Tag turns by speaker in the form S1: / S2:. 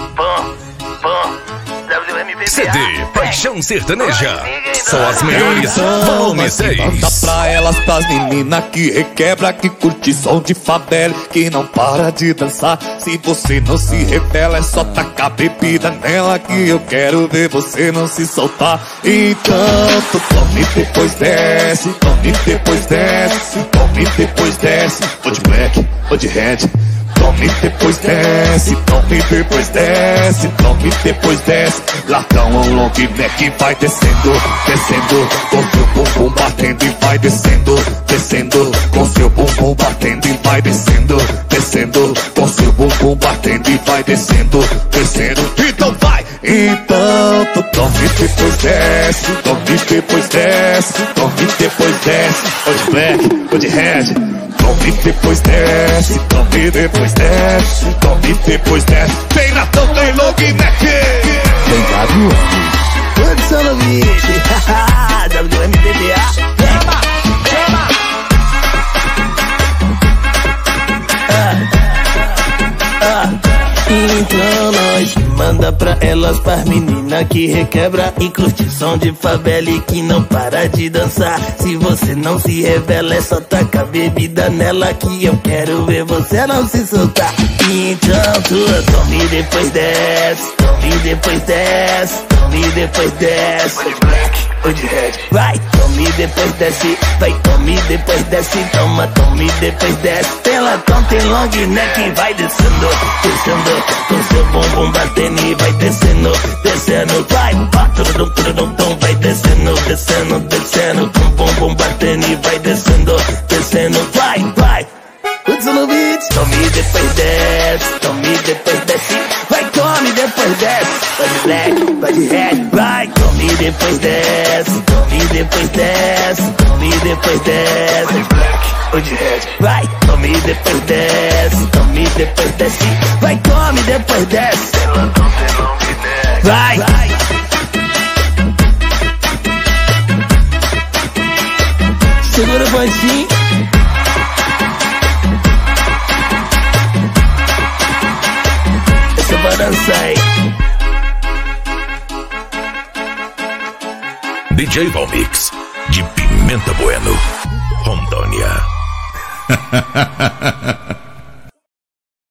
S1: CD Paixão Sertaneja, só as melhores, volume 6.
S2: Manda pra elas, pras meninas que requebra, que curte som de favela, que não para de dançar. Se você não se revela, é só tacar bebida nela, que eu quero ver você não se soltar. Então, tu tome depois desce, tome depois desce, tome depois desce. Vou de black, vou de red. Tome depois desce, tome depois desce, tome depois desce. Latão ou long neck vai descendo, descendo, com seu bumbum batendo e vai descendo, descendo, com seu bumbum batendo e vai descendo, descendo, com seu bumbum batendo e vai descendo, descendo. Então vai! Então tu tome depois desce, tome depois desce, tome depois desce. Ou de black, ou de red. Tome depois desce, tome depois desce, tome depois desce. Tem latão, tem long neck. Tem WM.
S3: Produção no bicho. WMPBA. Chama, chama. Então nós manda pra elas, pras meninas que requebra e curte som de favela e que não para de dançar. Se você não se revela, é só tacar bebida nela, que eu quero ver você não se soltar. Então tu tome depois desce, tome depois desce, tome depois desce. Ou de black, ou de red. Vai, tome depois desce, vai, tome depois desce, toma, tome depois desce. Tem latão, tem long neck, vai descendo, descendo, com seu bumbum batendo e vai descendo, descendo. Vai, turum, turum, tum, vai descendo, descendo, descendo, com bumbum batendo e vai descendo, descendo. Vai, vai. Putz no beat. Tome depois desce, tome depois desce. Vai, tome depois desce. Vai de black, vai de red. Vai, tome depois desce, tome depois desce, tome depois desce. Vai de black, ou de red. Vai, tome depois desce, tome depois desce. Vai, tome depois desce. Vai, vai. Segura o pontinho. Essa vai dançar aí.
S1: DJ Valmix, de Pimenta Bueno, Rondônia.